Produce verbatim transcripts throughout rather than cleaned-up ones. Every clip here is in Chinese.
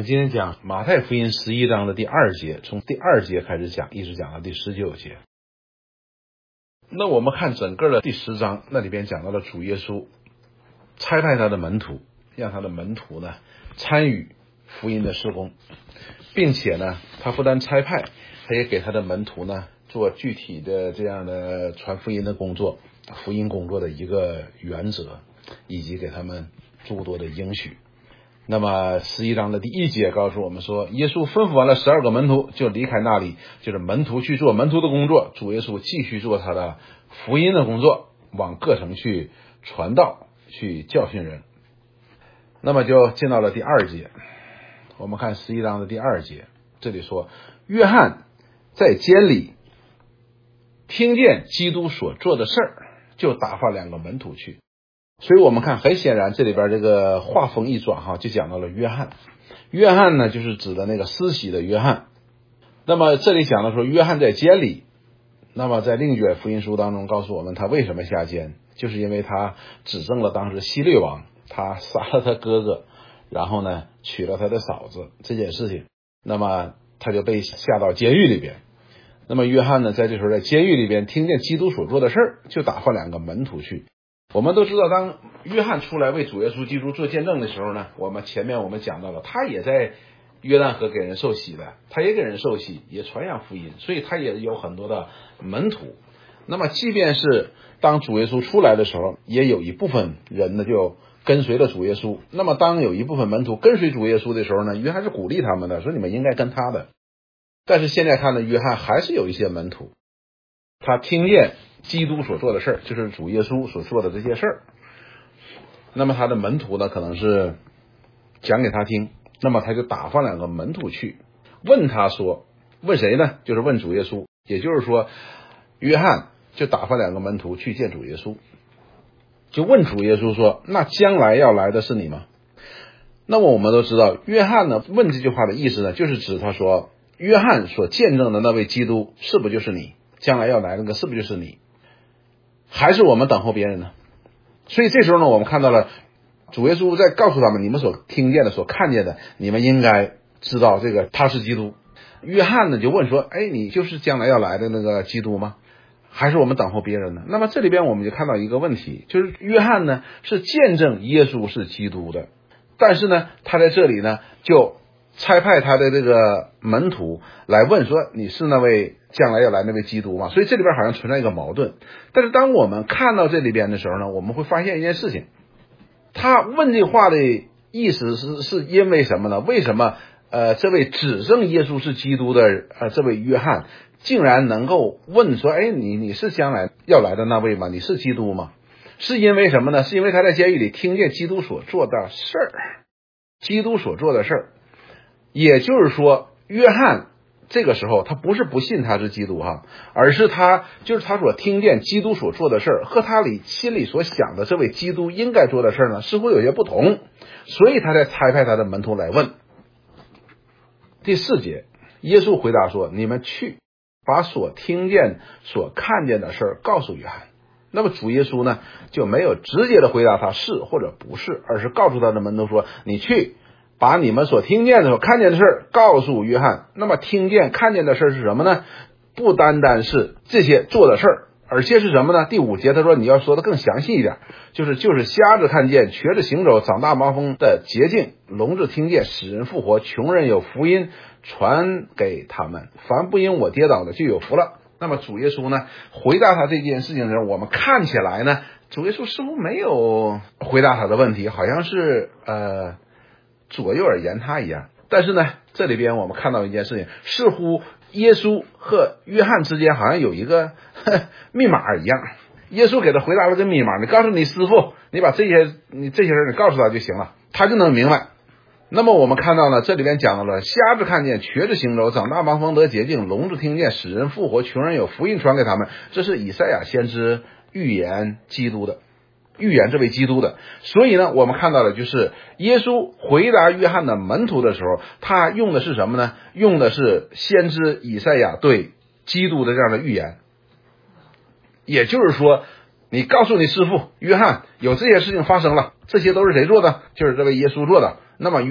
们今天讲马太福音十一章的第二节，从第二节开始讲，一直讲到第十九节。那我们看整个的第十章，那里边讲到了主耶稣差派他的门徒，让他的门徒呢参与福音的事工，并且呢他不但差派，他也给他的门徒呢做具体的这样的传福音的工作，福音工作的一个原则，以及给他们诸多的应许。那么十一章的第一节告诉我们说，耶稣吩咐完了十二个门徒，就离开那里，就是门徒去做门徒的工作，主耶稣继续做他的福音的工作，往各城去传道，去教训人。那么就进到了第二节，我们看十一章的第二节，这里说，约翰在监里听见基督所做的事儿，就打发两个门徒去。所以我们看，很显然这里边这个话锋一转哈，就讲到了约翰。约翰呢，就是指的那个施洗的约翰。那么这里讲的说，约翰在监里。那么在另一卷福音书当中告诉我们，他为什么下监，就是因为他指证了当时希律王，他杀了他哥哥，然后呢娶了他的嫂子这件事情。那么他就被下到监狱里边。那么约翰呢，在这时候在监狱里边听见基督所做的事儿，就打发两个门徒去。我们都知道，当约翰出来为主耶稣基督做见证的时候呢，我们前面我们讲到了，他也在约旦河给人受洗的，他也给人受洗，也传扬福音，所以他也有很多的门徒。那么即便是当主耶稣出来的时候，也有一部分人呢就跟随了主耶稣。那么当有一部分门徒跟随主耶稣的时候呢，约翰是鼓励他们的，说你们应该跟他的。但是现在看呢，约翰还是有一些门徒，他听见基督所做的事儿，就是主耶稣所做的这些事儿。那么他的门徒呢，可能是讲给他听，那么他就打发两个门徒去，问他说，问谁呢？就是问主耶稣。也就是说，约翰就打发两个门徒去见主耶稣，就问主耶稣说，那将来要来的是你吗？那么我们都知道，约翰呢问这句话的意思呢，就是指他说，约翰所见证的那位基督是不是就是你？将来要来那个是不是就是你？还是我们等候别人呢？所以这时候呢，我们看到了主耶稣在告诉他们，你们所听见的所看见的，你们应该知道这个他是基督。约翰呢就问说，哎，你就是将来要来的那个基督吗？还是我们等候别人呢？那么这里边我们就看到一个问题，就是约翰呢是见证耶稣是基督的，但是呢他在这里呢就差派他的这个门徒来问说，你是那位将来要来那位基督吗？所以这里边好像存在一个矛盾。但是当我们看到这里边的时候呢，我们会发现一件事情，他问这话的意思是是因为什么呢？为什么呃这位指证耶稣是基督的呃这位约翰竟然能够问说，哎，你你是将来要来的那位吗？你是基督吗？是因为什么呢？是因为他在监狱里听见基督所做的事儿，基督所做的事儿。也就是说，约翰这个时候他不是不信他是基督哈，而是他就是他所听见基督所做的事儿和他里心里所想的这位基督应该做的事儿呢似乎有些不同，所以他才差派他的门徒来问。第四节，耶稣回答说，你们去把所听见所看见的事儿告诉约翰。那么主耶稣呢就没有直接的回答他是或者不是，而是告诉他的门徒说，你去把你们所听见的所看见的事儿告诉约翰。那么听见看见的事儿是什么呢？不单单是这些做的事儿，而且是什么呢？第五节他说你要说的更详细一点，就是就是瞎子看见，瘸子行走，长大麻风的洁净，聋子听见，使人复活，穷人有福音传给他们，凡不因我跌倒的就有福了。那么主耶稣呢回答他这件事情的时候，我们看起来呢主耶稣似乎没有回答他的问题，好像是呃左右而言他一样。但是呢这里边我们看到一件事情，似乎耶稣和约翰之间好像有一个呵密码一样，耶稣给他回答了个密码，你告诉你师父，你把这些你这些人你告诉他就行了，他就能明白。那么我们看到呢，这里边讲到了瞎子看见，瘸子行走，长大麻风得洁净，聋子听见，使人复活，穷人有福音传给他们，这是以赛亚先知预言基督的，预言这位基督的。所以呢我们看到了就是耶稣回答约翰的门徒的时候，他用的是什么呢？用的是先知以赛亚对基督的这样的预言。也就是说，你告诉你师父约翰有这些事情发生了，这些都是谁做的？就是这位耶稣做的。那么约翰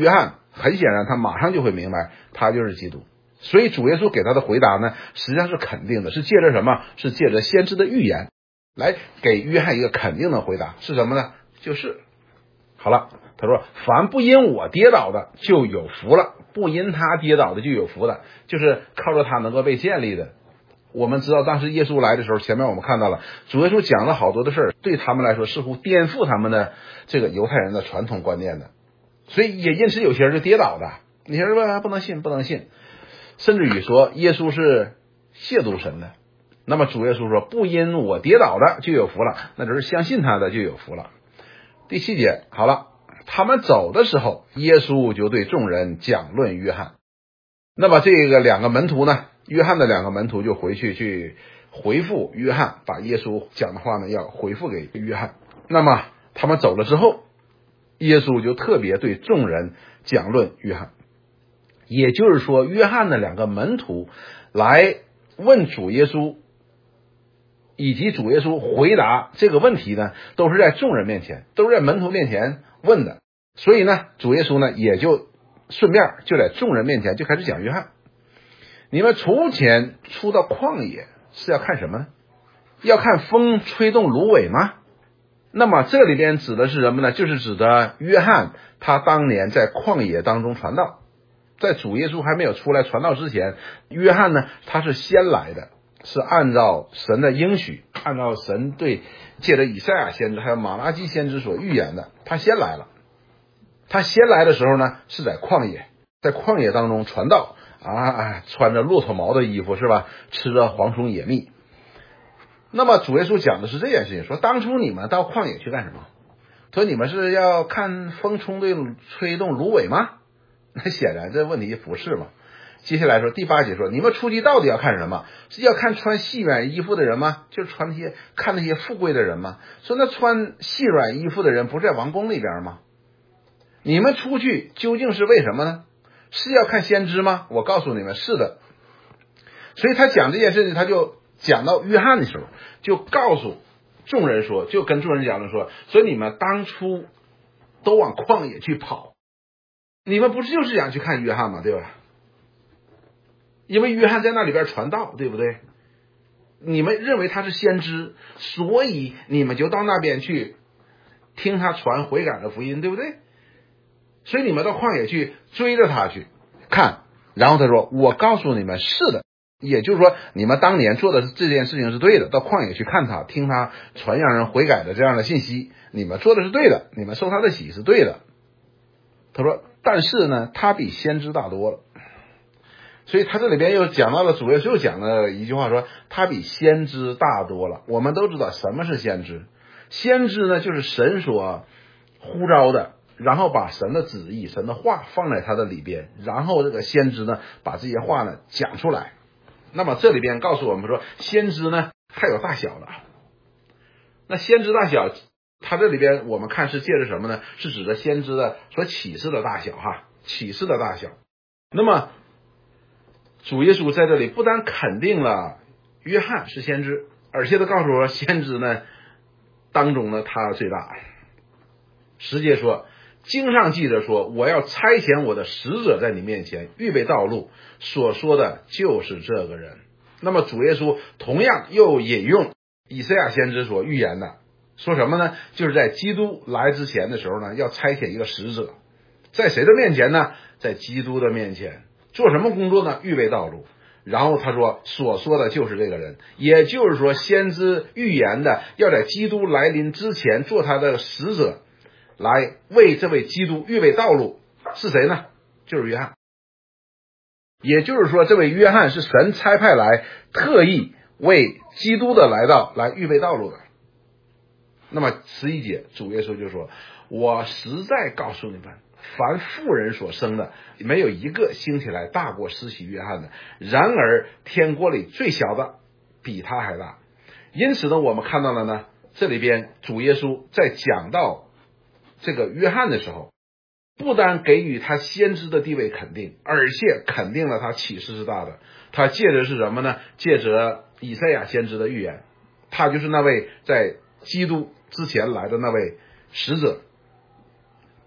很显然他马上就会明白他就是基督。所以主耶稣给他的回答呢，实际上是肯定的，是借着什么？是借着先知的预言来给约翰一个肯定的回答，是什么呢？就是好了，他说凡不因我跌倒的就有福了，不因他跌倒的就有福了，就是靠着他能够被建立的。我们知道当时耶稣来的时候，前面我们看到了主耶稣讲了好多的事儿，对他们来说似乎颠覆他们的这个犹太人的传统观念的，所以也因此有些人就跌倒的。你说不能信不能信，甚至于说耶稣是亵渎神的。那么主耶稣说不因我跌倒的就有福了，那就是相信他的就有福了。第七节，好了，他们走的时候，耶稣就对众人讲论约翰。那么这个两个门徒呢，约翰的两个门徒就回去去回复约翰，把耶稣讲的话呢要回复给约翰。那么他们走了之后，耶稣就特别对众人讲论约翰。也就是说，约翰的两个门徒来问主耶稣，以及主耶稣回答这个问题呢，都是在众人面前，都是在门徒面前问的。所以呢，主耶稣呢也就顺便就在众人面前就开始讲约翰。你们从前出到旷野是要看什么呢？要看风吹动芦苇吗？那么这里边指的是什么呢？就是指的约翰他当年在旷野当中传道。在主耶稣还没有出来传道之前，约翰呢他是先来的，是按照神的应许，按照神对借着以赛亚先知还有马拉基先知所预言的，他先来了。他先来的时候呢是在旷野，在旷野当中传道啊，穿着骆驼毛的衣服是吧，吃着蝗虫野蜜。那么主耶稣讲的是这件事情，说当初你们到旷野去干什么？说你们是要看风冲对吹动芦苇吗？那显然这问题不是嘛。接下来说第八节说，你们出去到底要看什么？是要看穿细软衣服的人吗？就是穿那些看那些富贵的人吗？说那穿细软衣服的人不是在王宫里边吗？你们出去究竟是为什么呢？是要看先知吗？我告诉你们，是的。所以他讲这件事情，他就讲到约翰的时候，就告诉众人说，就跟众人讲了说，所以你们当初都往旷野去跑，你们不是就是想去看约翰吗？对吧？因为约翰在那里边传道，对不对？你们认为他是先知，所以你们就到那边去听他传悔改的福音，对不对？所以你们到旷野去追着他去看。然后他说，我告诉你们，是的。也就是说，你们当年做的这件事情是对的，到旷野去看他，听他传让人悔改的这样的信息，你们做的是对的，你们受他的洗是对的。他说，但是呢，他比先知大多了。所以他这里边又讲到了，主耶稣又讲了一句话，说他比先知大多了。我们都知道什么是先知，先知呢就是神所呼召的，然后把神的旨意、神的话放在他的里边，然后这个先知呢把这些话呢讲出来。那么这里边告诉我们说，先知呢还有大小的。那先知大小，他这里边我们看是借着什么呢？是指着先知的所启示的大小哈，启示的大小。那么主耶稣在这里不但肯定了约翰是先知，而且他告诉我先知呢当中呢他最大。十节说，经上记着说，我要差遣我的使者在你面前预备道路，所说的就是这个人。那么主耶稣同样又引用以赛亚先知所预言的，说什么呢？就是在基督来之前的时候呢，要差遣一个使者，在谁的面前呢？在基督的面前做什么工作呢？预备道路。然后他说所说的就是这个人，也就是说先知预言的要在基督来临之前做他的使者，来为这位基督预备道路，是谁呢？就是约翰。也就是说这位约翰是神差派来特意为基督的来到来预备道路的。那么十一节主耶稣就说，我实在告诉你们，凡妇人所生的没有一个兴起来大过施洗约翰的，然而天国里最小的比他还大。因此呢，我们看到了呢，这里边主耶稣在讲到这个约翰的时候，不但给予他先知的地位肯定，而且肯定了他启示是大的。他借着是什么呢？借着以赛亚先知的预言，他就是那位在基督之前来的那位使者，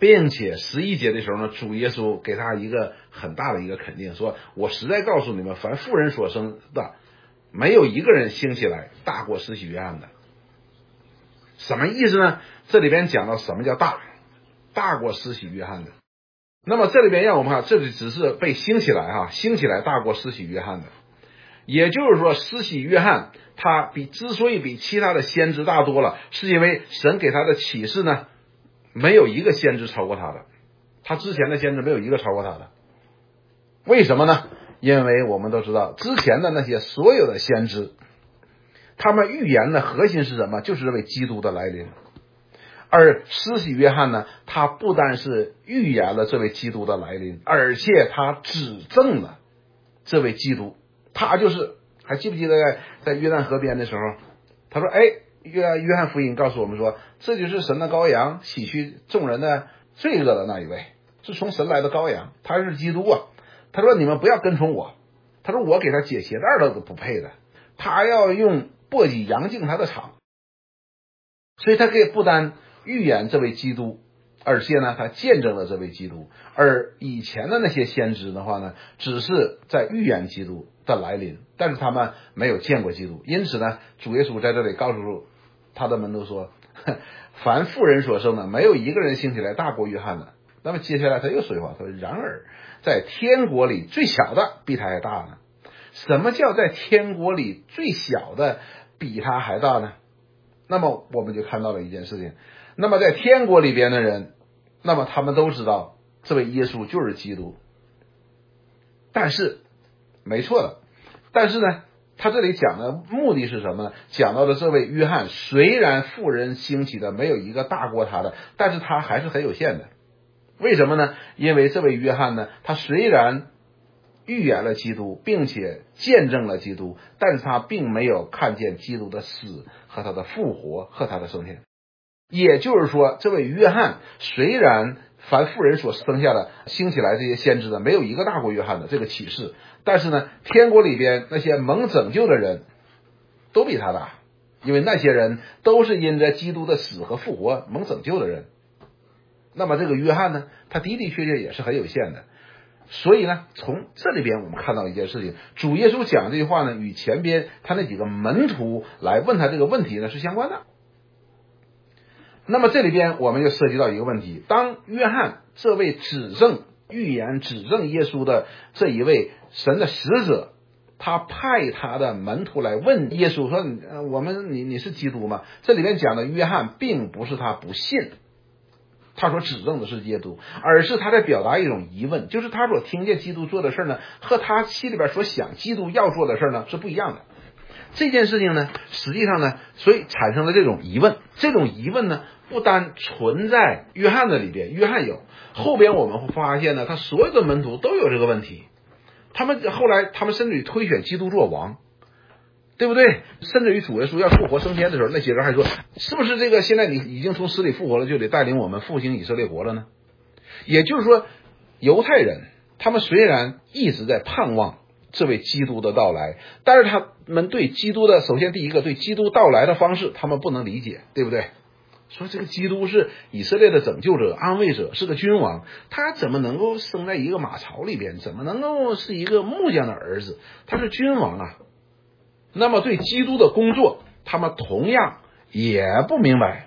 并且十一节的时候呢，主耶稣给他一个很大的一个肯定，说我实在告诉你们，凡妇人所生的，没有一个人兴起来大过施洗约翰的。什么意思呢？这里边讲到什么叫大，大过施洗约翰的。那么这里边让我们看，这里只是被兴起来哈，兴起来大过施洗约翰的。也就是说，施洗约翰他比之所以比其他的先知大多了，是因为神给他的启示呢，没有一个先知超过他的，他之前的先知没有一个超过他的。为什么呢？因为我们都知道，之前的那些所有的先知，他们预言的核心是什么？就是这位基督的来临。而施洗约翰呢，他不单是预言了这位基督的来临，而且他指证了这位基督。他就是，还记不记得在在约旦河边的时候，他说：“哎，约约翰福音告诉我们说，这就是神的羔羊，洗去众人的罪恶的那一位，是从神来的羔羊，他是基督啊。”他说：“你们不要跟从我。”他说：“我给他解鞋带都不配的，他要用簸箕扬净他的场。”所以他可以不单预言这位基督，而且呢，他见证了这位基督。而以前的那些先知的话呢，只是在预言基督的来临，但是他们没有见过基督。因此呢，主耶稣在这里告诉他的门徒说：“凡妇人所生的，没有一个人兴起来大过约翰的。”那么接下来他又说一话，他说：“然而在天国里最小的比他还大呢。”什么叫在天国里最小的比他还大呢？那么我们就看到了一件事情，那么在天国里边的人，那么他们都知道这位耶稣就是基督。但是没错的，但是呢，他这里讲的目的是什么呢？讲到的这位约翰，虽然妇人兴起的没有一个大过他的，但是他还是很有限的。为什么呢？因为这位约翰呢，他虽然预言了基督，并且见证了基督，但是他并没有看见基督的死和他的复活和他的升天。也就是说，这位约翰虽然凡妇人所生下的兴起来这些先知的没有一个大过约翰的这个启示，但是呢，天国里边那些蒙拯救的人都比他大，因为那些人都是因着基督的死和复活蒙拯救的人。那么这个约翰呢，他的的确确也是很有限的。所以呢，从这里边我们看到一件事情，主耶稣讲这句话呢，与前边他那几个门徒来问他这个问题呢是相关的。那么这里边我们就涉及到一个问题，当约翰这位指证预言指证耶稣的这一位神的使者，他派他的门徒来问耶稣说：“我们你你是基督吗？”这里边讲的约翰并不是他不信，他所指证的是耶稣，而是他在表达一种疑问，就是他所听见基督做的事呢，和他心里边所想基督要做的事呢是不一样的。这件事情呢，实际上呢，所以产生了这种疑问。这种疑问呢，不单存在约翰的里边，约翰有，后边我们会发现呢，他所有的门徒都有这个问题。他们后来，他们甚至于推选基督做王，对不对？甚至于主耶稣要复活升天的时候，那些人还说，是不是这个现在你已经从死里复活了，就得带领我们复兴以色列国了呢？也就是说，犹太人他们虽然一直在盼望这位基督的到来，但是他们对基督的，首先第一个对基督到来的方式他们不能理解，对不对？说这个基督是以色列的拯救者、安慰者，是个君王，他怎么能够生在一个马槽里边？怎么能够是一个木匠的儿子？他是君王啊！那么对基督的工作，他们同样也不明白，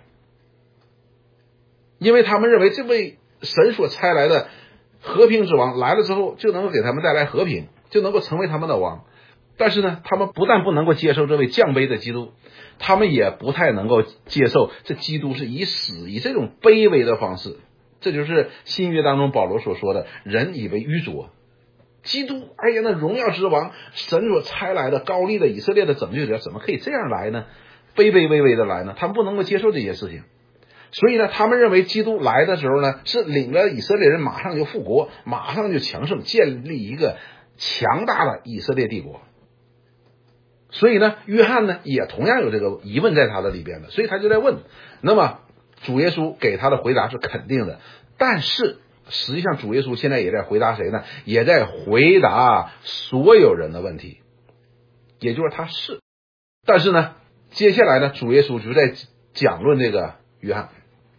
因为他们认为这位神所差来的和平之王来了之后，就能够给他们带来和平，就能够成为他们的王。但是呢，他们不但不能够接受这位降卑的基督，他们也不太能够接受这基督是以死以这种卑微的方式。这就是新约当中保罗所说的人以为愚拙。基督，哎呀，那荣耀之王，神所差来的高丽的以色列的拯救者，怎么可以这样来呢？卑卑微微的来呢？他们不能够接受这些事情。所以呢，他们认为基督来的时候呢，是领着以色列人马上就复国，马上就强盛，建立一个强大的以色列帝国。所以呢，约翰呢也同样有这个疑问在他的里边的，所以他就在问。那么主耶稣给他的回答是肯定的，但是实际上主耶稣现在也在回答谁呢？也在回答所有人的问题，也就是他是。但是呢，接下来呢，主耶稣就在讲论这个约翰。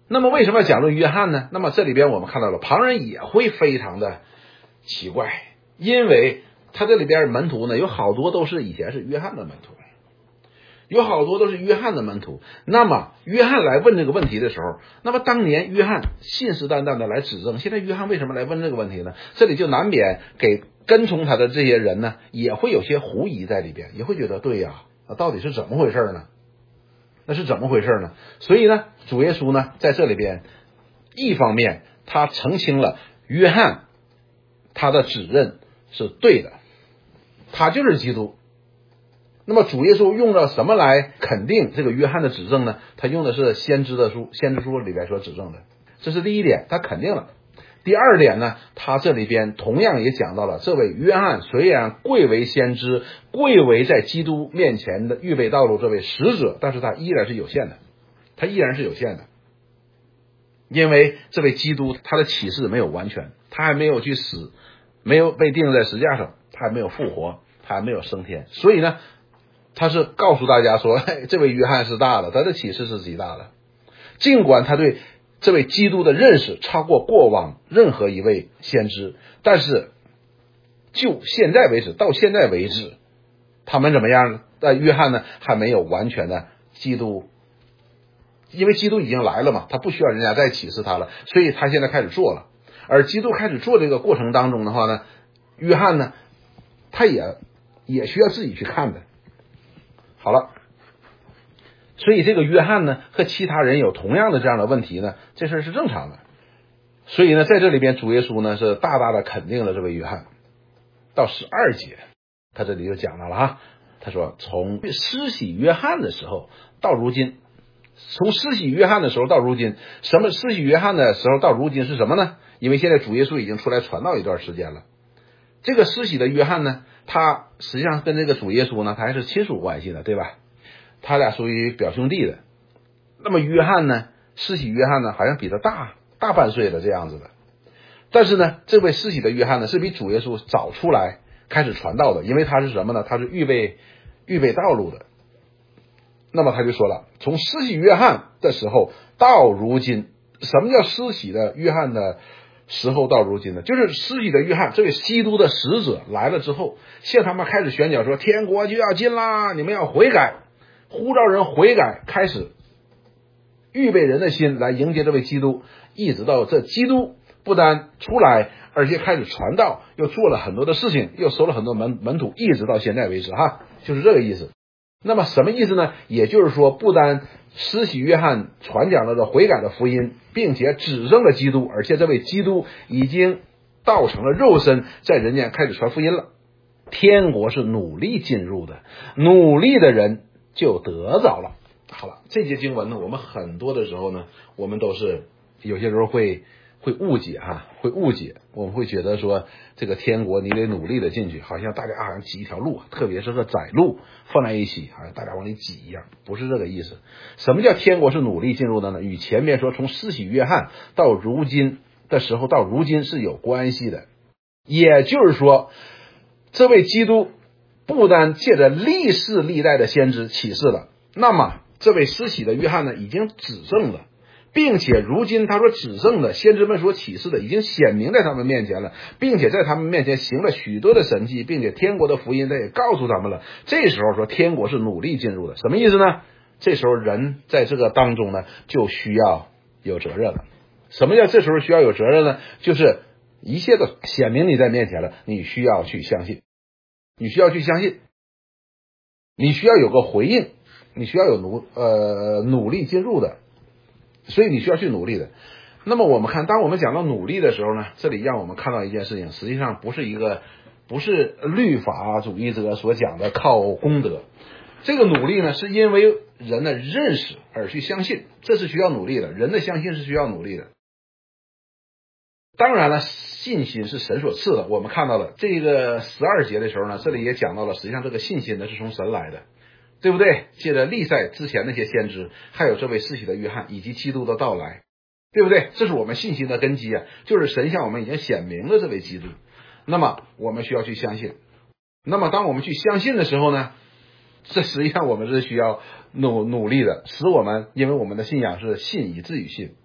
那么为什么要讲论约翰呢？那么这里边我们看到了旁人也会非常的奇怪，因为他这里边门徒呢有好多都是以前是约翰的门徒，有好多都是约翰的门徒。那么约翰来问这个问题的时候，那么当年约翰信誓旦旦的来指证，现在约翰为什么来问这个问题呢？这里就难免给跟从他的这些人呢也会有些狐疑在里边，也会觉得对呀，那到底是怎么回事呢？那是怎么回事呢？所以呢，主耶稣呢在这里边一方面他澄清了约翰他的指认是对的，他就是基督。那么主耶稣用了什么来肯定这个约翰的指证呢？他用的是先知的书，先知书里边所指证的，这是第一点，他肯定了。第二点呢，他这里边同样也讲到了，这位约翰虽然贵为先知，贵为在基督面前的预备道路这位使者，但是他依然是有限的，他依然是有限的，因为这位基督他的启示没有完全，他还没有去死，没有被钉在十字架上，他还没有复活，他还没有升天，所以呢他是告诉大家说，嘿，这位约翰是大的，他的启示是极大的，尽管他对这位基督的认识超过过往任何一位先知，但是就现在为止，到现在为止，他们怎么样呢？呃，约翰呢还没有完全的基督，因为基督已经来了嘛，他不需要人家再启示他了，所以他现在开始做了。而基督开始做这个过程当中的话呢，约翰呢他也也需要自己去看的。好了，所以这个约翰呢和其他人有同样的这样的问题呢，这事是正常的。所以呢在这里边主耶稣呢是大大的肯定了这位约翰。到十二节他这里就讲到了哈，他说从施洗约翰的时候到如今，从施洗约翰的时候到如今，什么施洗约翰的时候到如今是什么呢？因为现在主耶稣已经出来传道一段时间了，这个施洗的约翰呢，他实际上跟这个主耶稣呢他还是亲属关系的，对吧？他俩属于表兄弟的。那么约翰呢，施洗约翰呢好像比他大大半岁了这样子的，但是呢这位施洗的约翰呢是比主耶稣早出来开始传道的，因为他是什么呢？他是预备预备道路的。那么他就说了，从施洗约翰的时候到如今，什么叫施洗的约翰的时候到如今呢？就是施洗的约翰这位基督的使者来了之后，向他们开始宣讲说天国就要近啦，你们要悔改，呼召人悔改，开始预备人的心来迎接这位基督，一直到这基督不但出来，而且开始传道，又做了很多的事情，又收了很多门门徒，一直到现在为止哈，就是这个意思。那么什么意思呢？也就是说，不单施洗约翰传讲了这悔改的福音，并且指证了基督，而且这位基督已经道成了肉身，在人间开始传福音了。天国是努力进入的，努力的人就得着了。好了，这节经文呢，我们很多的时候呢，我们都是有些时候会会误解哈，会误解，我们会觉得说这个天国你得努力的进去，好像大家好像挤一条路，特别是个窄路放在一起，好像大家往里挤一样，不是这个意思。什么叫天国是努力进入的呢？与前面说从施洗约翰到如今的时候到如今是有关系的。也就是说，这位基督不单借着历世历代的先知启示了，那么这位施洗的约翰呢已经指证了，并且如今他所指证的先知们所启示的已经显明在他们面前了，并且在他们面前行了许多的神迹，并且天国的福音他也告诉他们了。这时候说天国是努力进入的，什么意思呢？这时候人在这个当中呢就需要有责任了。什么叫这时候需要有责任呢？就是一切都显明你在面前了，你需要去相信，你需要去相信，你需要有个回应，你需要有努呃努力进入的，所以你需要去努力的。那么我们看，当我们讲到努力的时候呢，这里让我们看到一件事情，实际上不是一个不是律法主义者所讲的靠功德，这个努力呢是因为人的认识而去相信，这是需要努力的，人的相信是需要努力的。当然了，信心是神所赐的，我们看到了这个十二节的时候呢，这里也讲到了，实际上这个信心呢是从神来的，对不对？借着历代之前那些先知，还有这位施洗的约翰以及基督的到来，对不对？这是我们信心的根基啊，就是神向我们已经显明了这位基督，那么我们需要去相信。那么当我们去相信的时候呢，这实际上我们是需要努努力的，使我们因为我们的信仰是信以至于信，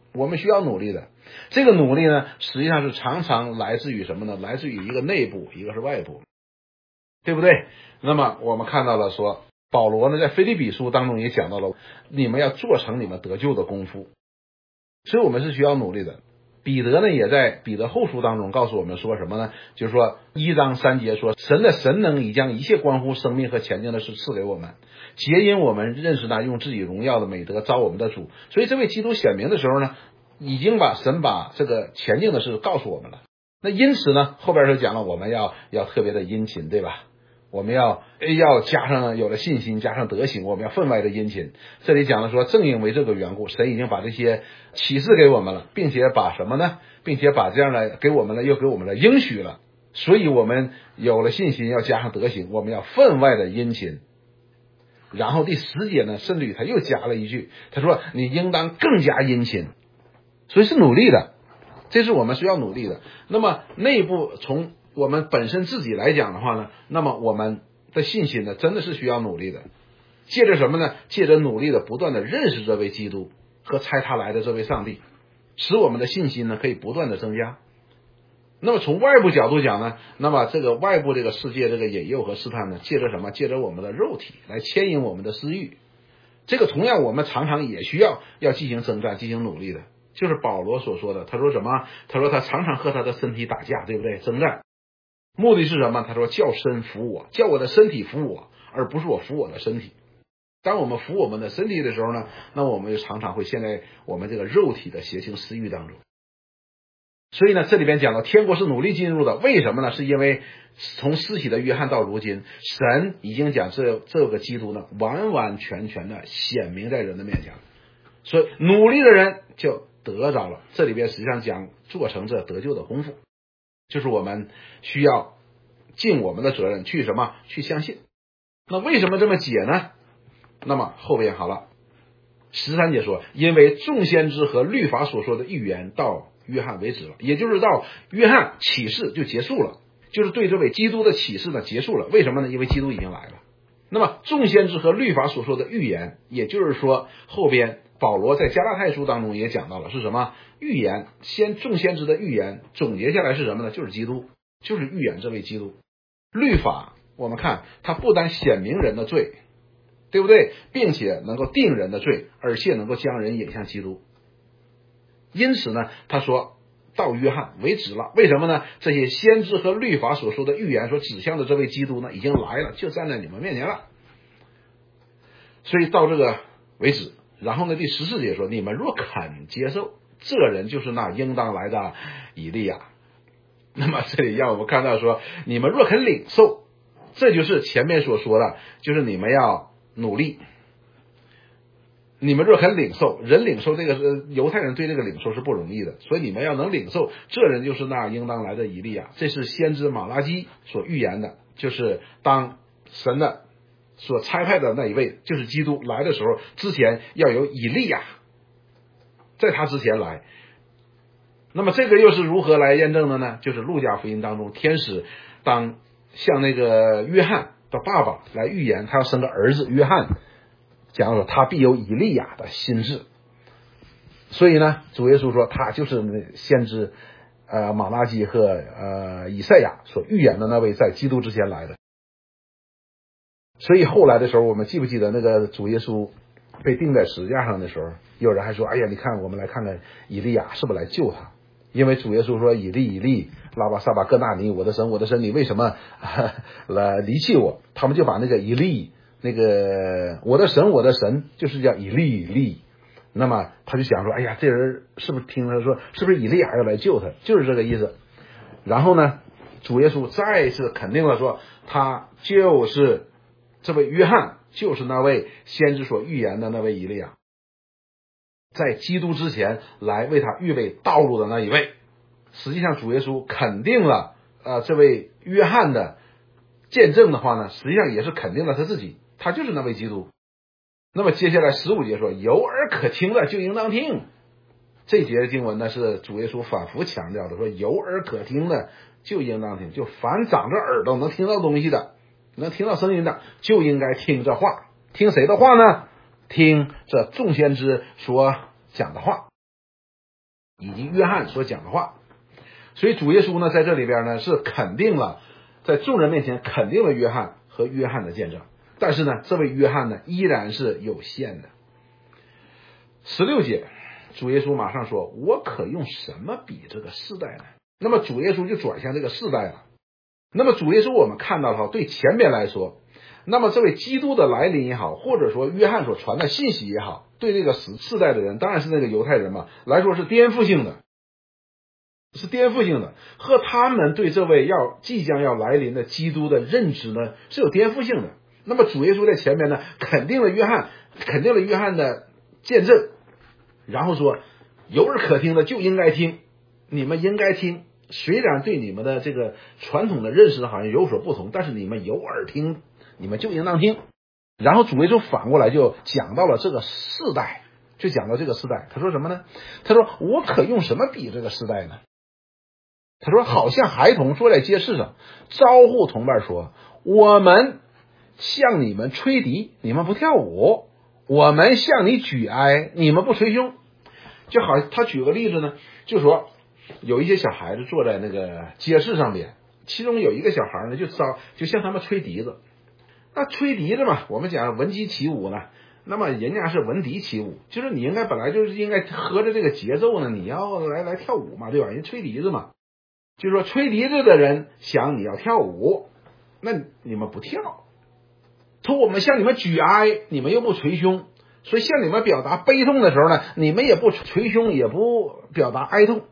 我们需要努力的。这个努力呢，实际上是常常来自于什么呢？来自于一个内部，一个是外部，对不对？那么我们看到了说，保罗呢在腓立比书当中也讲到了，你们要做成你们得救的功夫，所以我们是需要努力的。彼得呢也在彼得后书当中告诉我们说什么呢？就是说一章三节说，神的神能已将一切关乎生命和前进的事赐给我们，皆因我们认识那用自己荣耀的美德召我们的主。所以这位基督显明的时候呢，已经把神把这个前进的事告诉我们了。那因此呢，后边就讲了我们要要特别的殷勤，对吧？我们要要加上有了信心，加上德行，我们要分外的殷勤。这里讲了说，正因为这个缘故，神已经把这些启示给我们了，并且把什么呢？并且把这样的给我们了，又给我们了应许了。所以我们有了信心，要加上德行，我们要分外的殷勤。然后第十节呢，圣律他又加了一句，他说你应当更加殷勤。所以是努力的，这是我们需要努力的。那么内部从我们本身自己来讲的话呢，那么我们的信心呢，真的是需要努力的。借着什么呢？借着努力的不断的认识这位基督和差他来的这位上帝，使我们的信心呢可以不断的增加。那么从外部角度讲呢，那么这个外部这个世界这个引诱和试探呢，借着什么？借着我们的肉体来牵引我们的私欲。这个同样我们常常也需要要进行征战，进行努力的。就是保罗所说的，他说什么？他说他常常和他的身体打架，对不对？征战，目的是什么？他说叫身服我，叫我的身体服我，而不是我服我的身体。当我们服我们的身体的时候呢，那我们就常常会陷在我们这个肉体的邪情私欲当中。所以呢，这里边讲到天国是努力进入的，为什么呢？是因为从施洗的约翰到如今，神已经将这这个基督呢完完全全的显明在人的面前，所以努力的人就得着了。这里边实际上讲做成这得救的功夫，就是我们需要尽我们的责任去什么？去相信。那为什么这么解呢？那么后边好了，十三节说，因为众先知和律法所说的预言到约翰为止了，也就是到约翰启示就结束了，就是对这位基督的启示呢结束了。为什么呢？因为基督已经来了。那么众先知和律法所说的预言，也就是说后边保罗在加拉太书当中也讲到了是什么？预言，先众先知的预言总结下来是什么呢？就是基督，就是预言这位基督。律法我们看它不单显明人的罪，对不对？并且能够定人的罪，而且能够将人引向基督。因此呢，他说到约翰为止了。为什么呢？这些先知和律法所说的预言所指向的这位基督呢，已经来了，就站在你们面前了。所以到这个为止。然后呢，第十四节说，你们若肯接受，这人就是那应当来的以利亚。那么这里让我们看到说，你们若肯领受，这就是前面所说的，就是你们要努力。你们若肯领受，人领受这个是犹太人对这个领受是不容易的，所以你们要能领受，这人就是那应当来的以利亚。这是先知马拉基所预言的，就是当神的所差派的那一位，就是基督来的时候，之前要有以利亚在他之前来。那么这个又是如何来验证的呢？就是路加福音当中，天使当向那个约翰的爸爸来预言他要生个儿子约翰，讲说他必有以利亚的心志。所以呢，主耶稣说他就是先知呃马拉基和呃以赛亚所预言的那位在基督之前来的。所以后来的时候，我们记不记得那个主耶稣被钉在十字架上的时候，有人还说，哎呀，你看我们来看看以利亚是不是来救他。因为主耶稣说，以利以利拉巴撒巴各纳尼，我的神我的神，你为什么来离弃我？他们就把那个以利，那个我的神我的神就是叫以利以利。那么他就想说，哎呀，这人是不是听他说是不是以利亚要来救他，就是这个意思。然后呢，主耶稣再一次肯定了说，他就是这位约翰，就是那位先知所预言的那位以利亚，在基督之前来为他预备道路的那一位。实际上主耶稣肯定了呃这位约翰的见证的话呢，实际上也是肯定了他自己，他就是那位基督。那么接下来十五节说，有耳可听的就应当听。这节经文呢是主耶稣反复强调的，说有耳可听的就应当听，就凡长着耳朵能听到东西的，能听到声音的，就应该听这话。听谁的话呢？听这众先知所讲的话。 以及约翰所讲的话。所以主耶稣呢在这里边呢是肯定了，在众人面前肯定了约翰和约翰的见证，但是呢这位约翰呢依然是有限的。十六节主耶稣马上说，我可用什么比这个世代呢？那么主耶稣就转向这个世代了。那么主耶稣我们看到了，对前边来说，那么这位基督的来临也好，或者说约翰所传的信息也好，对这个世世代的人，当然是那个犹太人嘛来说是颠覆性的，是颠覆性的，和他们对这位要即将要来临的基督的认知呢是有颠覆性的。那么主耶稣在前面呢肯定了约翰，肯定了约翰的见证，然后说有耳可听的就应该听，你们应该听，虽然对你们的这个传统的认识好像有所不同，但是你们有耳听，你们就应当听。然后主耶稣反过来就讲到了这个世代，就讲到这个世代，他说什么呢？他说我可用什么比这个世代呢？他说好像孩童坐在街市上，招呼同伴说，我们向你们吹笛，你们不跳舞，我们向你举哀，你们不捶胸。就好，他举个例子呢，就说有一些小孩子坐在那个街市上边，其中有一个小孩呢就招就向他们吹笛子。那吹笛子嘛，我们讲闻鸡起舞呢，那么人家是闻笛起舞，就是你应该本来就是应该合着这个节奏呢，你要来来跳舞嘛，对吧？人吹笛子嘛，就是说吹笛子的人想你要跳舞，那你们不跳。说我们向你们举哀，你们又不捶胸，所以向你们表达悲痛的时候呢，你们也不捶胸，也不表达哀痛。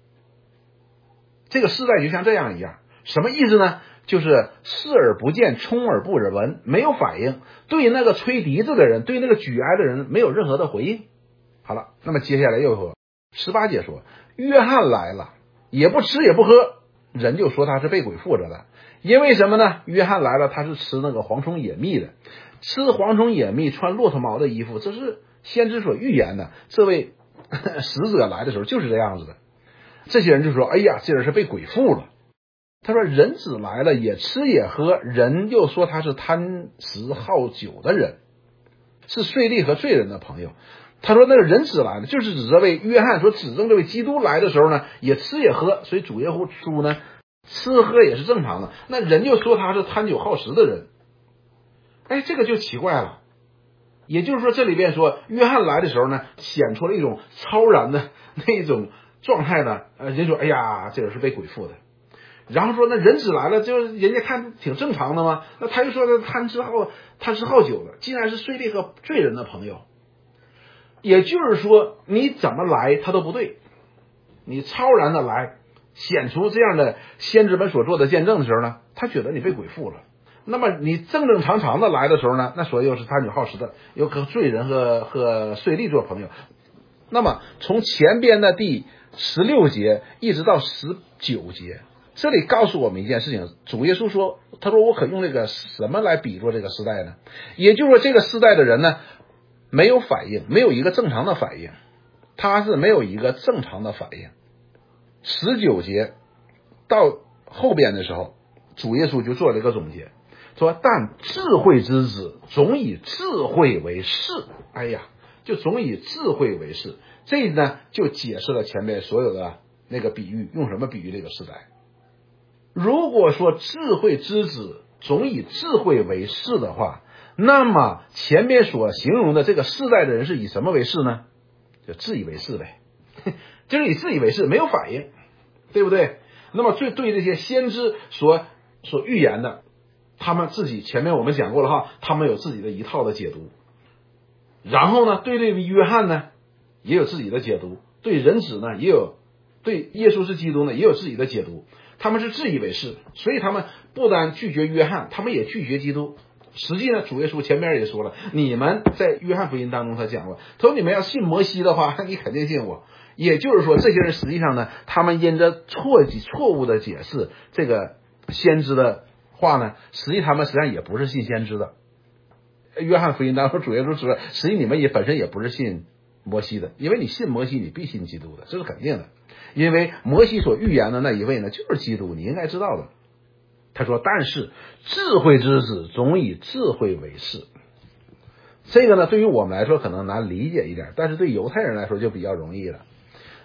这个世代就像这样一样，什么意思呢？就是视而不见，充耳不闻，没有反应，对那个吹笛子的人，对那个举哀的人没有任何的回应。好了，那么接下来又说十八节说，约翰来了，也不吃也不喝，人就说他是被鬼附着的。因为什么呢？约翰来了，他是吃那个蝗虫野蜜的，吃蝗虫野蜜，穿骆驼毛的衣服，这是先知所预言的。这位使者来的时候就是这样子的。这些人就说，哎呀，这人是被鬼附了。他说人子来了，也吃也喝，人又说他是贪食好酒的人，是税吏和罪人的朋友。他说那个人子来了，就是指这位约翰所指证这位基督来的时候呢，也吃也喝，所以主耶稣呢吃喝也是正常的。那人就说他是贪酒好食的人，哎，这个就奇怪了。也就是说这里边说约翰来的时候呢，显出了一种超然的那种状态呢，呃，人说哎呀，这人是被鬼附的。然后说那人子来了，就是人家看挺正常的嘛，那他又说他贪吃好贪吃好酒的，竟然是税吏和罪人的朋友。也就是说你怎么来他都不对，你超然的来显出这样的先知们所做的见证的时候呢，他觉得你被鬼附了。那么你正正常常的来的时候呢，那所以又是贪酒好食的，又和罪人和和税吏做朋友。那么从前边的第十六节一直到十九节，这里告诉我们一件事情，主耶稣说，他说我可用这个什么来比作这个时代呢？也就是说这个时代的人呢没有反应，没有一个正常的反应，他是没有一个正常的反应。十九节到后边的时候，主耶稣就做了一个总结，说但智慧之子总以智慧为是。哎呀，就总以智慧为是，这呢就解释了前面所有的那个比喻，用什么比喻这个时代。如果说智慧之子总以智慧为是的话，那么前面所形容的这个世代的人是以什么为是呢？就自以为是呗，就是以自以为是，没有反应，对不对？那么对对这些先知所所预言的，他们自己前面我们讲过了哈，他们有自己的一套的解读。然后呢，对这个约翰呢也有自己的解读，对人子呢也有，对耶稣是基督呢也有自己的解读。他们是自以为是，所以他们不单拒绝约翰，他们也拒绝基督。实际呢，主耶稣前面也说了，你们在约翰福音当中他讲过，他说你们要信摩西的话，你肯定信我。也就是说，这些人实际上呢，他们因着错错误的解释这个先知的话呢，实际他们实际上也不是信先知的。约翰福音当中主耶稣说，实际你们也本身也不是信摩西的，因为你信摩西，你必信基督的，这是肯定的。因为摩西所预言的那一位呢，就是基督，你应该知道的。他说，但是智慧之子总以智慧为是。这个呢，对于我们来说可能难理解一点，但是对犹太人来说就比较容易了。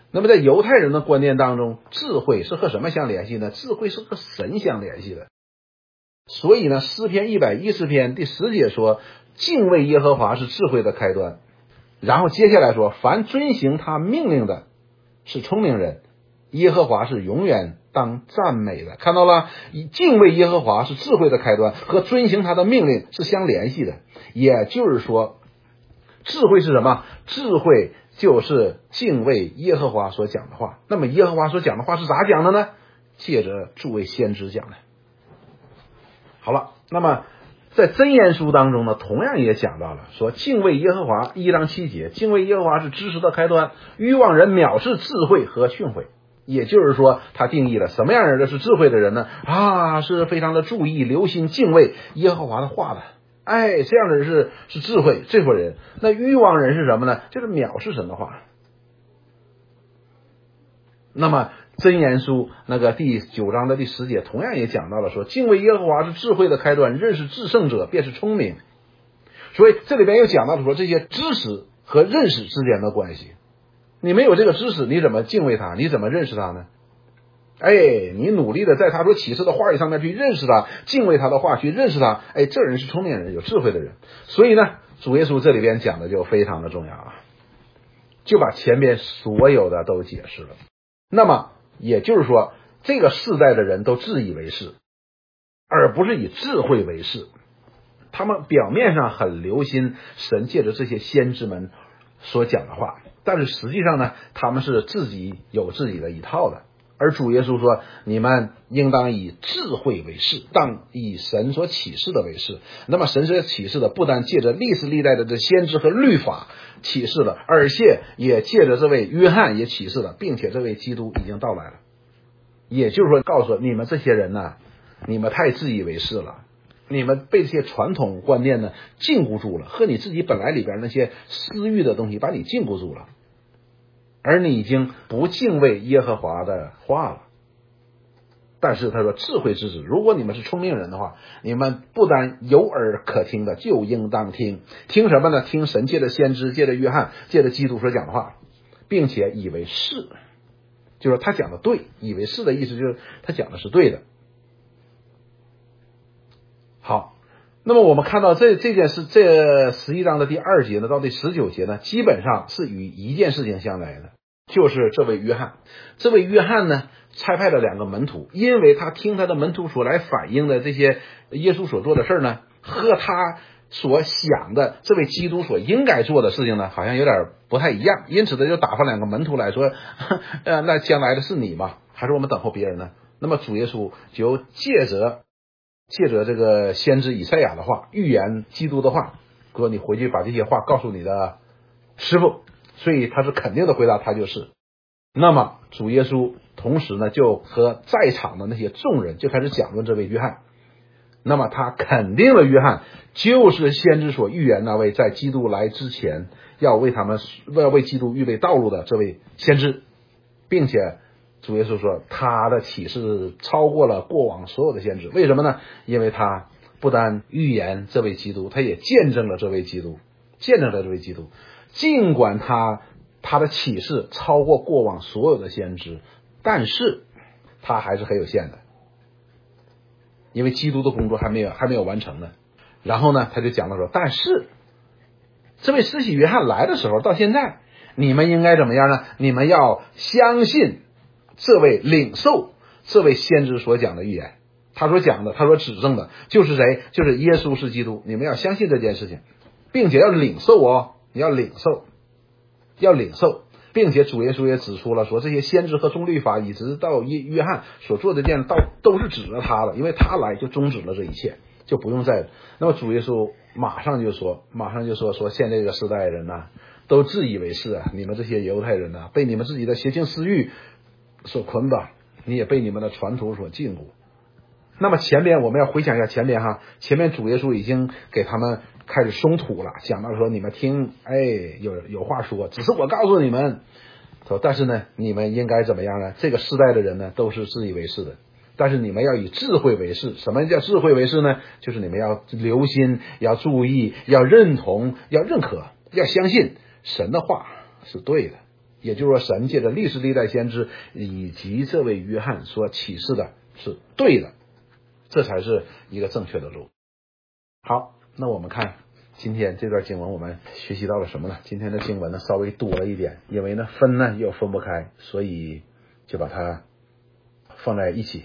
那么在犹太人的观念当中，智慧是和什么相联系呢？智慧是和神相联系的。所以呢，诗篇一百一十篇第十节说，敬畏耶和华是智慧的开端。然后接下来说，凡遵行他命令的是聪明人，耶和华是永远当赞美的。看到了，敬畏耶和华是智慧的开端，和遵行他的命令是相联系的。也就是说，智慧是什么？智慧就是敬畏耶和华所讲的话。那么耶和华所讲的话是咋讲的呢？借着诸位先知讲的。好了，那么在箴言书当中呢，同样也讲到了，说敬畏耶和华一章七节，敬畏耶和华是知识的开端，愚妄人藐视智慧和训诲。也就是说，他定义了什么样人的是智慧的人呢？啊，是非常的注意、留心、敬畏耶和华的话的。哎，这样的人是是智慧这伙人。那愚妄人是什么呢？就是藐视神的话。那么箴言书那个第九章的第十节同样也讲到了，说敬畏耶和华是智慧的开端，认识至圣者便是聪明。所以这里边又讲到了说这些知识和认识之间的关系。你没有这个知识，你怎么敬畏他？你怎么认识他呢？哎，你努力的在他所启示的话语上面去认识他，敬畏他的话，去认识他。哎，这人是聪明人，有智慧的人。所以呢，主耶稣这里边讲的就非常的重要啊，就把前边所有的都解释了。那么也就是说，这个世代的人都自以为是，而不是以智慧为是。他们表面上很留心神借着这些先知们所讲的话，但是实际上呢，他们是自己有自己的一套的。而主耶稣说，你们应当以智慧为是，当以神所启示的为是。那么神所启示的不但借着历史历代的这先知和律法启示了，而且也借着这位约翰也启示了，并且这位基督已经到来了。也就是说，告诉你们这些人呢，你们太自以为是了，你们被这些传统观念呢禁锢住了，和你自己本来里边那些私欲的东西把你禁锢住了，而你已经不敬畏耶和华的话了。但是他说，智慧之子，如果你们是聪明人的话，你们不但有耳可听的，就应当听。听什么呢？听神借着先知，借着约翰，借着基督所讲的话，并且以为是，就是他讲的对，以为是的意思就是他讲的是对的。好，那么我们看到这这件事，这十一章的第二节呢到第十九节呢，基本上是与一件事情相来的，就是这位约翰。这位约翰呢差派了两个门徒，因为他听他的门徒所来反映的这些耶稣所做的事呢，和他所想的这位基督所应该做的事情呢，好像有点不太一样，因此他就打发两个门徒来说，呃，那将来的是你吗？还是我们等候别人呢？那么主耶稣就借着借着这个先知以赛亚的话，预言基督的话，说你回去把这些话告诉你的师傅。所以他是肯定的回答，他就是。那么主耶稣同时呢就和在场的那些众人就开始讲论这位约翰。那么他肯定了约翰就是先知所预言那位在基督来之前要为他们要为基督预备道路的这位先知，并且主耶稣说他的启示超过了过往所有的先知。为什么呢？因为他不但预言这位基督，他也见证了这位基督，见证了这位基督。尽管他他的启示超过过往所有的先知，但是他还是很有限的，因为基督的工作还没有还没有完成呢。然后呢他就讲到说，但是这位施洗约翰来的时候到现在，你们应该怎么样呢？你们要相信这位领受这位先知所讲的预言，他所讲的他所指证的就是谁？就是耶稣是基督。你们要相信这件事情，并且要领受哦，你要领受要领受并且主耶稣也指出了，说这些先知和众律法一直到约约翰所做的件到都是指着他的，因为他来就终止了这一切，就不用再。那么主耶稣马上就说马上就说说现在这个时代人呐、啊，都自以为是啊，你们这些犹太人呐、啊，被你们自己的邪情私欲所捆绑，你也被你们的传统所禁锢。那么前边我们要回想一下前边哈，前面主耶稣已经给他们开始松土了，讲到说你们听，哎，有有话说，只是我告诉你们，说但是呢，你们应该怎么样呢？这个世代的人呢，都是自以为是的，但是你们要以智慧为是。什么叫智慧为是呢？就是你们要留心，要注意，要认同，要认可，要相信神的话是对的， 也就是说，神借着历史历代先知以及这位约翰所启示的是对的，这才是一个正确的路。好，那我们看今天这段经文，我们学习到了什么呢？今天的经文呢稍微多了一点，因为呢分呢又分不开，所以就把它放在一起。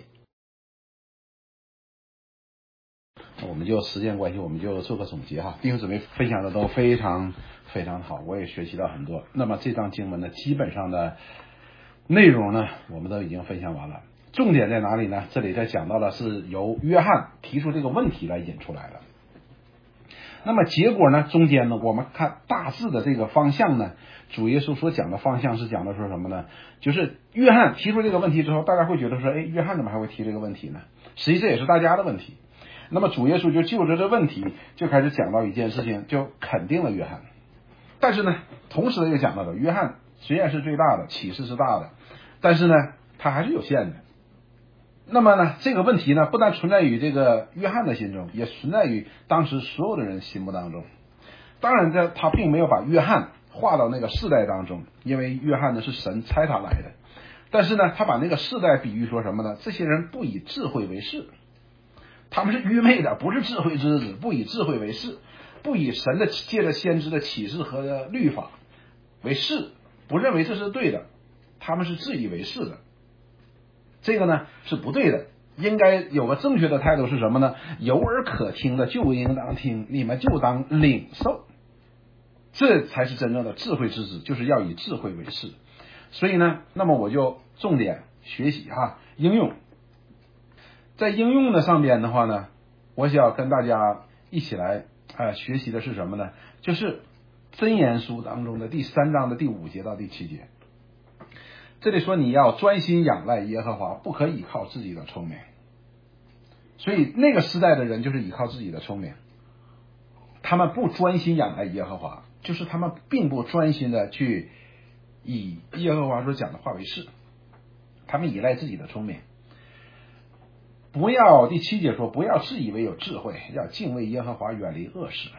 我们就时间关系，我们就做个总结哈。弟兄姊妹分享的都非常非常好，我也学习到很多。那么这章经文呢，基本上的内容呢，我们都已经分享完了。重点在哪里呢？这里在讲到的是由约翰提出这个问题来引出来的。那么结果呢，中间呢，我们看大致的这个方向呢，主耶稣所讲的方向是讲的说什么呢？就是约翰提出这个问题之后，大家会觉得说，哎，约翰怎么还会提这个问题呢？实际这也是大家的问题。那么主耶稣就就着这问题就开始讲到一件事情，就肯定了约翰。但是呢，同时又讲到了约翰虽然是最大的，启示是大的，但是呢，他还是有限的。那么呢，这个问题呢，不但存在于这个约翰的心中，也存在于当时所有的人心目当中。当然这他并没有把约翰划到那个世代当中，因为约翰呢是神差他来的。但是呢，他把那个世代比喻说什么呢？这些人不以智慧为事，他们是愚昧的，不是智慧之子，不以智慧为事，不以神的借着先知的启示和律法为事，不认为这是对的，他们是自以为是的。这个呢是不对的，应该有个正确的态度是什么呢？有耳可听的就应当听，你们就当领受，这才是真正的智慧之子，就是要以智慧为事。所以呢，那么我就重点学习哈，应用。在应用的上边的话呢，我想跟大家一起来呃学习的是什么呢？就是箴言书当中的第三章的第五节到第七节。这里说你要专心仰赖耶和华，不可倚靠自己的聪明。所以那个时代的人就是倚靠自己的聪明，他们不专心仰赖耶和华，就是他们并不专心的去以耶和华所讲的话为是，他们依赖自己的聪明。不要，第七节说，不要自以为有智慧，要敬畏耶和华，远离恶事。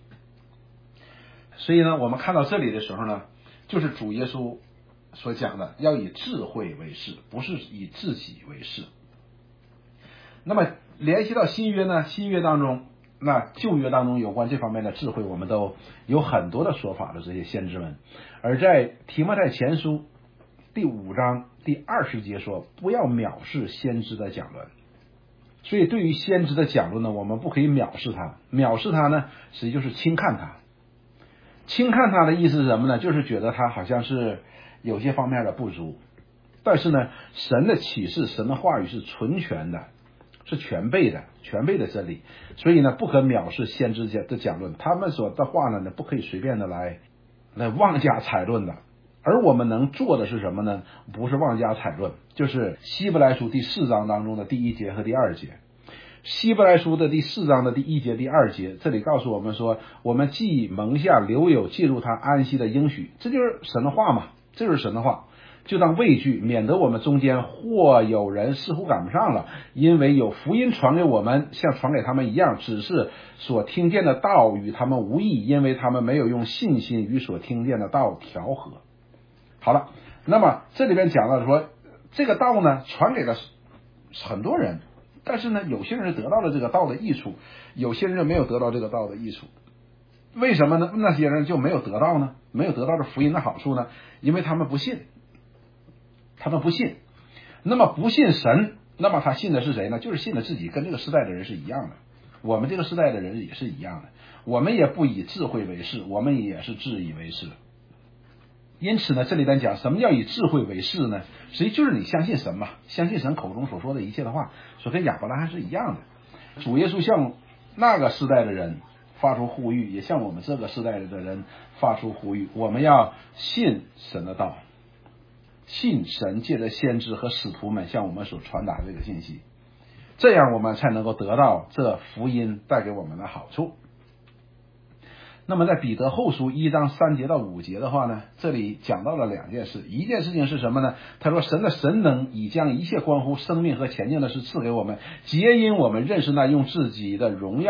所以呢，我们看到这里的时候呢，就是主耶稣所讲的，要以智慧为事，不是以自己为事。那么联系到新约呢，新约当中，那旧约当中有关这方面的智慧，我们都有很多的说法的这些先知们。而在提摩太前书第五章第二十节说，不要藐视先知的讲论。所以对于先知的讲论呢，我们不可以藐视他，藐视他呢，实际就是轻看他。轻看他的意思是什么呢？就是觉得他好像是有些方面的不足。但是呢，神的启示，神的话语是纯全的，是全备的，全备的真理。所以呢，不可藐视先知的讲论，他们所的话呢，不可以随便的来来妄加采论的。而我们能做的是什么呢？不是妄加采论，就是希伯来书第四章当中的第一节和第二节。希伯来书的第四章的第一节第二节，这里告诉我们说，我们既蒙下留有进入他安息的应许，这就是神的话嘛，这就是神的话，就当畏惧，免得我们中间或有人似乎赶不上了，因为有福音传给我们，像传给他们一样，只是所听见的道与他们无异，因为他们没有用信心与所听见的道调和。好了，那么这里边讲到说，这个道呢传给了很多人，但是呢，有些人得到了这个道的益处，有些人就没有得到这个道的益处。为什么呢？那些人就没有得到呢？没有得到这福音的好处呢？因为他们不信，他们不信。那么不信神，那么他信的是谁呢？就是信的自己，跟这个时代的人是一样的。我们这个时代的人也是一样的，我们也不以智慧为是，我们也是自以为是。因此呢，这里边讲什么叫以智慧为是呢？实际就是你相信神嘛，相信神口中所说的一切的话，所跟亚伯拉罕是一样的。主耶稣向那个时代的人发出呼吁，也向我们这个时代的人发出呼吁，我们要信神的道，信神借着先知和使徒们向我们所传达的这个信息，这样我们才能够得到这福音带给我们的好处。那么在彼得后书一章三节到五节的话呢，这里讲到了两件事。一件事情是什么呢？他说神的神能已将一切关乎生命和前进的事赐给我们，皆因我们认识那用自己的荣耀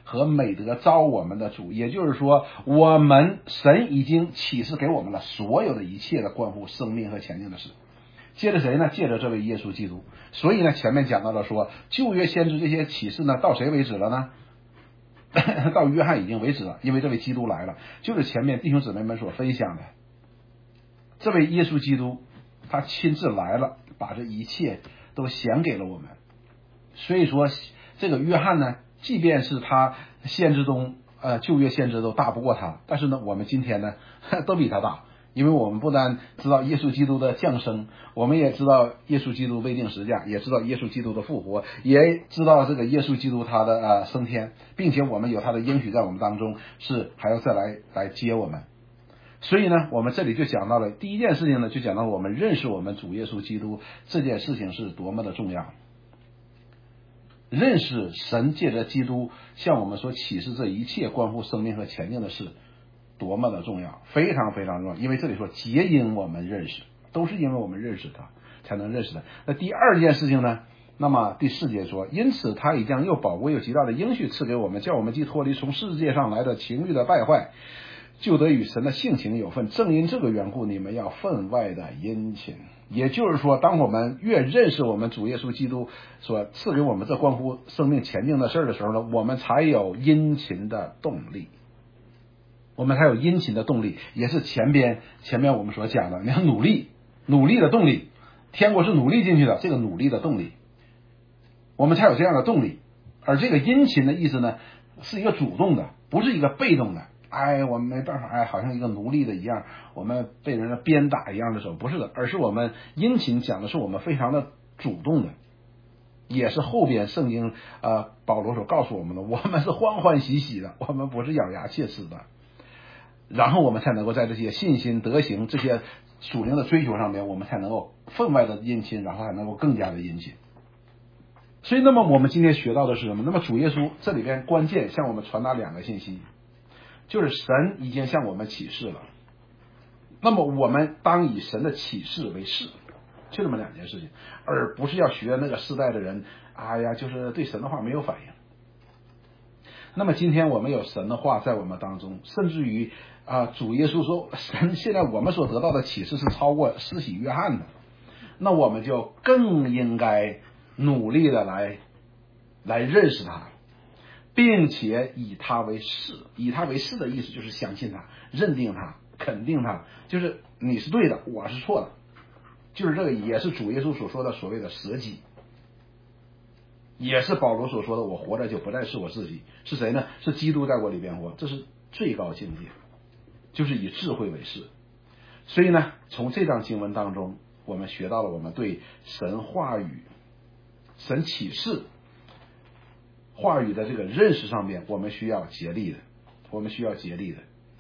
和美德招我们的主。也就是说，我们神已经启示给我们了所有的一切的关乎生命和前进的事。借着谁呢？借着这位耶稣基督。所以呢，前面讲到了说，旧约先知这些启示呢，到谁为止了呢？到约翰已经为止了，因为这位基督来了，就是前面弟兄姊妹们所分享的，这位耶稣基督他亲自来了，把这一切都显给了我们。所以说这个约翰呢，即便是他先知中呃旧约先知都大不过他，但是呢我们今天呢都比他大，因为我们不但知道耶稣基督的降生，我们也知道耶稣基督被钉十字架，也知道耶稣基督的复活，也知道这个耶稣基督他的呃升天，并且我们有他的应许在我们当中，是还要再来来接我们。所以呢，我们这里就讲到了第一件事情呢，就讲到我们认识我们主耶稣基督这件事情是多么的重要。认识神借着基督向我们所启示这一切关乎生命和前进的事多么的重要，非常非常重要。因为这里说皆因我们认识，都是因为我们认识他才能认识他。那第二件事情呢，那么第四节说，因此他已将又宝贵又极大的应许赐给我们，叫我们既脱离从世界上来的情欲的败坏，就得与神的性情有份。正因这个缘故，你们要分外的殷勤。也就是说，当我们越认识我们主耶稣基督所赐给我们这关乎生命前进的事的时候呢，我们才有殷勤的动力。我们才有殷勤的动力，也是前边前面我们所讲的，你看努力努力的动力，天国是努力进去的，这个努力的动力，我们才有这样的动力。而这个殷勤的意思呢，是一个主动的，不是一个被动的。哎，我们没办法，哎，好像一个奴隶的一样，我们被人家鞭打一样的时候，不是的，而是我们殷勤讲的是我们非常的主动的，也是后边圣经呃保罗所告诉我们的，我们是欢欢喜喜的，我们不是咬牙切齿的，然后我们才能够在这些信心德行这些属灵的追求上面，我们才能够分外的殷勤，然后才能够更加的殷勤。所以那么我们今天学到的是什么？那么主耶稣这里边关键向我们传达两个信息，就是神已经向我们启示了，那么我们当以神的启示为是，就这么两件事情，而不是要学那个世代的人，哎呀，就是对神的话没有反应。那么今天我们有神的话在我们当中，甚至于啊、呃，主耶稣说，神现在我们所得到的启示是超过施洗约翰的，那我们就更应该努力的来来认识他，并且以他为是。以他为是的意思就是相信他，认定他，肯定他，就是你是对的，我是错的，就是这个也是主耶稣所说的所谓的舍己，也是保罗所说的我活着就不再是我自己，是谁呢？是基督在我里边活，这是最高境界，就是以智慧为是。所以呢，从这章经文当中我们学到了我们对神话语神启示话语的这个认识上面，我们需要竭力的，我们需要竭力的。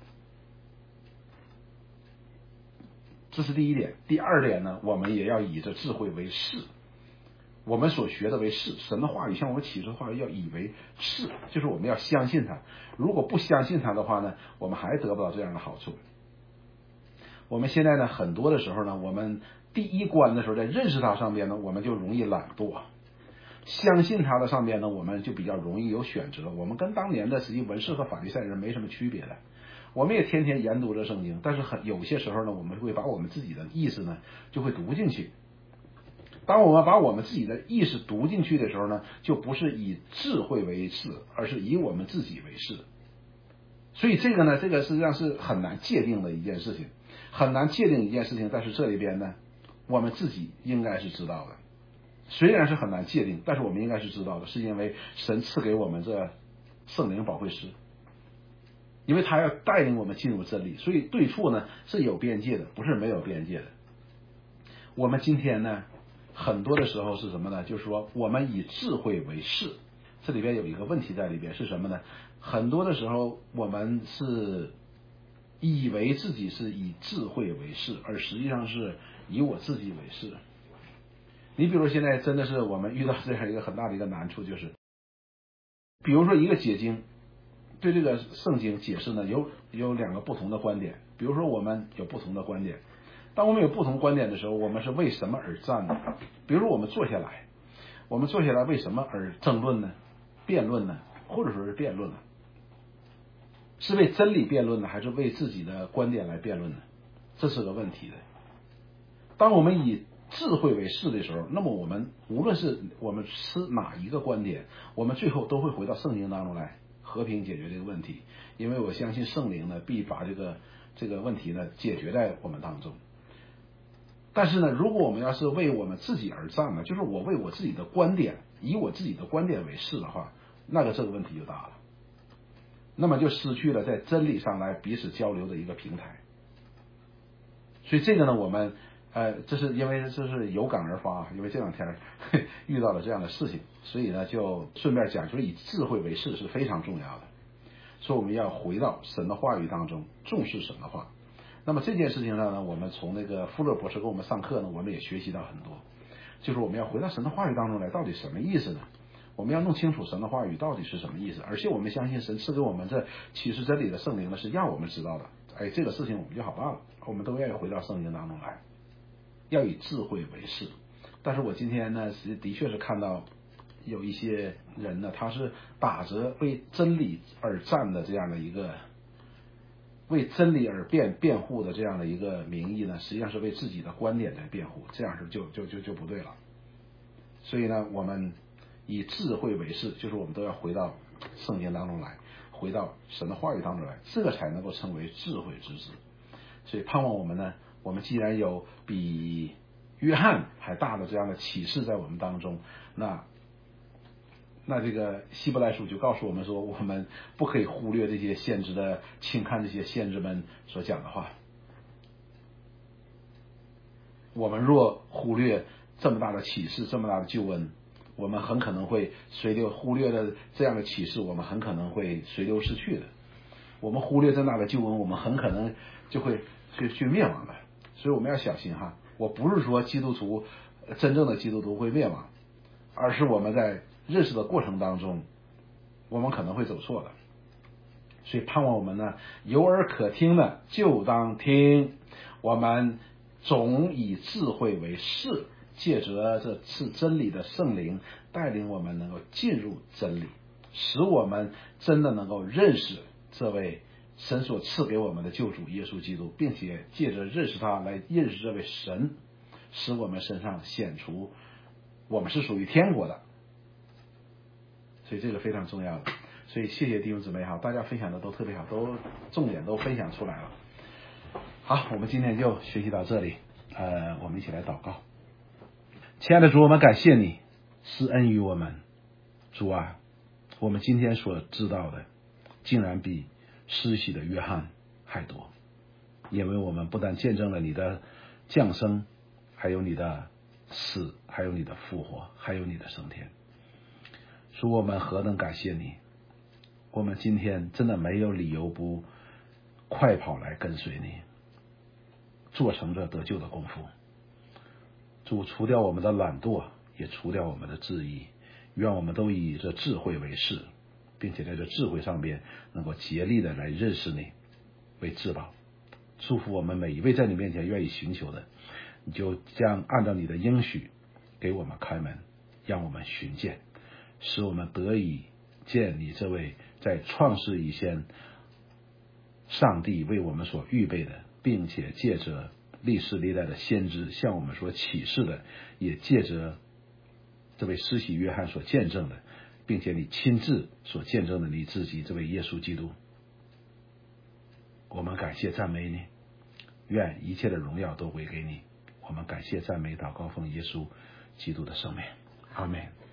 这是第一点。第二点呢，我们也要以这智慧为是，我们所学的为是，神的话语向我们启示的话语要以为是，就是我们要相信它。如果不相信它的话呢，我们还得不到这样的好处。我们现在呢，很多的时候呢，我们第一关的时候在认识它上面呢，我们就容易懒惰。相信他的上边呢，我们就比较容易有选择。我们跟当年的实际文士和法利赛人没什么区别的。我们也天天研读着圣经，但是很有些时候呢，我们会把我们自己的意思呢就会读进去。当我们把我们自己的意识读进去的时候呢，就不是以智慧为是，而是以我们自己为是。所以这个呢，这个实际上是很难界定的一件事情，很难界定一件事情。但是这里边呢，我们自己应该是知道的。虽然是很难界定，但是我们应该是知道的，是因为神赐给我们这圣灵保惠师，因为他要带领我们进入真理，所以对错呢是有边界的，不是没有边界的。我们今天呢，很多的时候是什么呢？就是说我们以智慧为是，这里边有一个问题在里边是什么呢？很多的时候我们是以为自己是以智慧为是，而实际上是以我自己为是。你比如现在真的是我们遇到这样一个很大的一个难处，就是比如说一个解经对这个圣经解释呢有有两个不同的观点，比如说我们有不同的观点，当我们有不同观点的时候，我们是为什么而战呢？比如说我们坐下来我们坐下来为什么而争论呢？辩论呢？ 或者说是辩论呢？是为真理辩论呢，还是为自己的观点来辩论呢？这是个问题的。当我们以智慧为是的时候，那么我们无论是我们持哪一个观点，我们最后都会回到圣经当中来和平解决这个问题，因为我相信圣灵呢必把这个这个问题呢解决在我们当中。但是呢，如果我们要是为我们自己而战呢，就是我为我自己的观点，以我自己的观点为是的话，那个这个问题就大了，那么就失去了在真理上来彼此交流的一个平台。所以这个呢，我们呃，这是因为这是有感而发，因为这两天遇到了这样的事情，所以呢，就顺便讲，就是以智慧为是是非常重要的。所以我们要回到神的话语当中，重视神的话。那么这件事情上呢，我们从那个富勒博士给我们上课呢，我们也学习到很多，就是我们要回到神的话语当中来，到底什么意思呢？我们要弄清楚神的话语到底是什么意思，而且我们相信神赐给我们这启示真理的圣灵呢，是让我们知道的。哎，这个事情我们就好办了，我们都愿意回到圣经当中来，要以智慧为是。但是我今天呢，是的确是看到有一些人呢，他是打着为真理而战的这样的一个。为真理而辩辩护的这样的一个名义呢，实际上是为自己的观点在辩护，这样是就就就就不对了。所以呢，我们以智慧为是，就是我们都要回到圣经当中来，回到神的话语当中来，这个才能够称为智慧之子。所以盼望我们呢，我们既然有比约翰还大的这样的启示在我们当中，那那这个希伯来书就告诉我们说，我们不可以忽略这些先知的轻看这些先知们所讲的话。我们若忽略这么大的启示，这么大的救恩，我们很可能会随流忽略了这样的启示，我们很可能会随流失去的。我们忽略这么大的救恩，我们很可能就会去去灭亡的。所以我们要小心哈。我不是说基督徒真正的基督徒会灭亡，而是我们在认识的过程当中，我们可能会走错的。所以盼望我们呢，有耳可听的就当听，我们总以智慧为是，借着这次真理的圣灵带领我们能够进入真理，使我们真的能够认识这位神所赐给我们的救主耶稣基督，并且借着认识他来认识这位神，使我们身上显出我们是属于天国的。所以这个非常重要的，所以谢谢弟兄姊妹哈，大家分享的都特别好，都重点都分享出来了。好，我们今天就学习到这里，呃，我们一起来祷告。亲爱的主，我们感谢你施恩于我们。主啊，我们今天所知道的竟然比施洗的约翰还多，因为我们不但见证了你的降生，还有你的死，还有你的复活，还有你的升天。主，我们何等感谢你，我们今天真的没有理由不快跑来跟随你，做成这得救的功夫。主，除掉我们的懒惰，也除掉我们的质疑，愿我们都以这智慧为是，并且在这智慧上面能够竭力的来认识你为至宝。祝福我们每一位在你面前愿意寻求的，你就将按照你的应许给我们开门，让我们寻见，使我们得以见你这位在创世以前上帝为我们所预备的，并且借着历世历代的先知向我们所启示的，也借着这位施洗约翰所见证的，并且你亲自所见证的你自己这位耶稣基督。我们感谢赞美你，愿一切的荣耀都归给你。我们感谢赞美祷告奉耶稣基督的圣名，阿们。